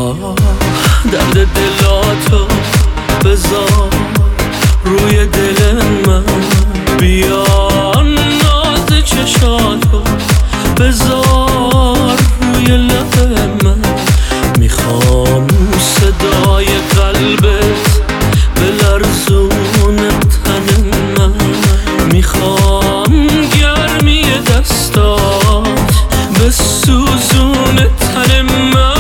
بیا درد دلاتو بذار روی دل من، بیا ناز چشاتو بذار روی لب من. میخوام صدای قلبت بلرزونه تن من، میخوام گرمی دستات بسوزونه تن من.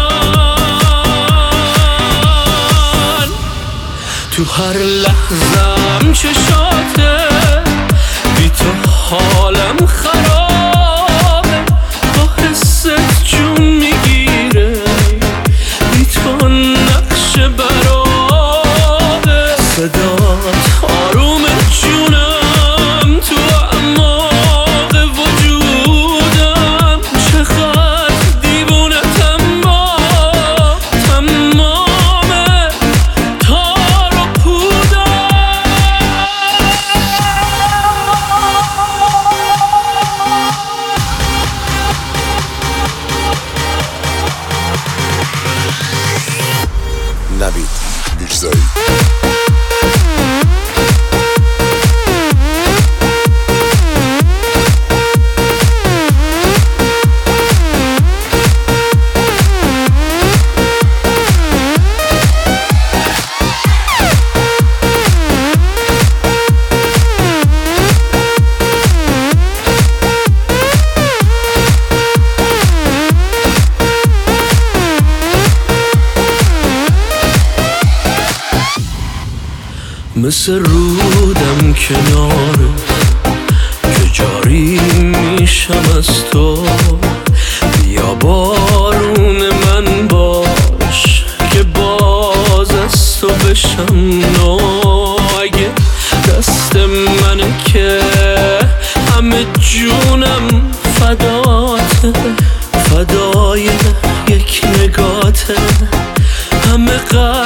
تو هر لحظم چشاته، بی تو حالم خرابه، با حست جون میگیره، بی تو نقش برابه. صدات آروم جونم تو اعماق وجودم، چقدر دیوونه تمامه تار و پودم. نوید میرزایی. مثل رودم کنارت که جاری میشم از تو، بیا بارون من باش که باز از تو بشم نو. اگه دست منه که همه جونم فداته، فدای یک نگاته، همه